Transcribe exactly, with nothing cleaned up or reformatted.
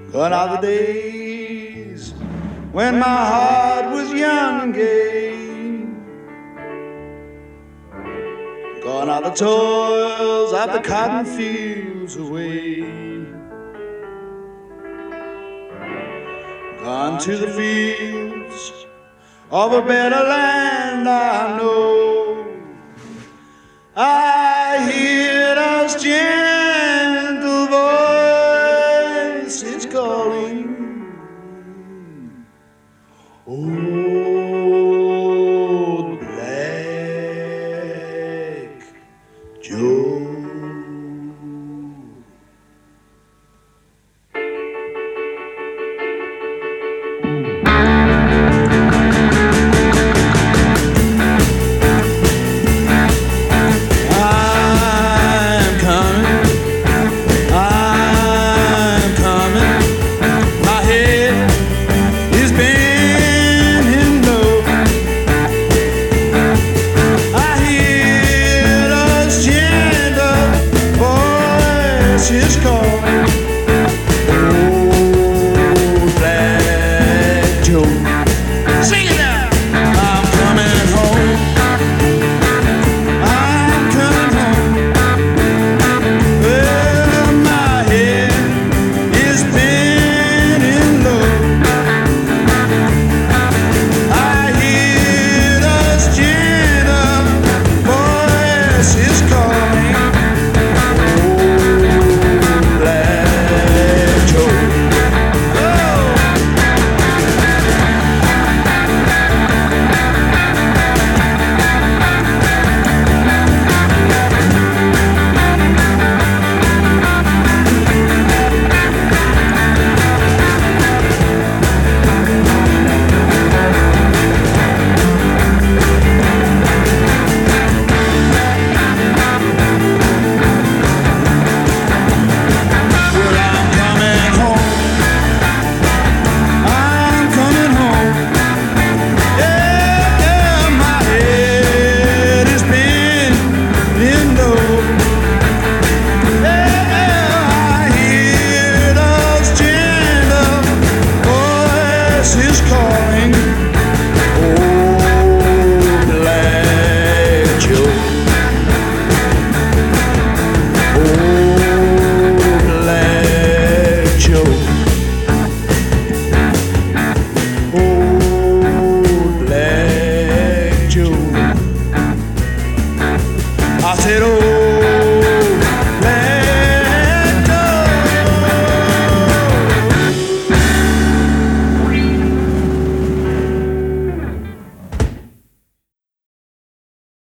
Gone are the days when my heart was young and gay. Gone are the toils of the cotton fields away. Gone to the fields of a better land I know. I hear those gentle voices calling. Oh, Black Joe. She's called.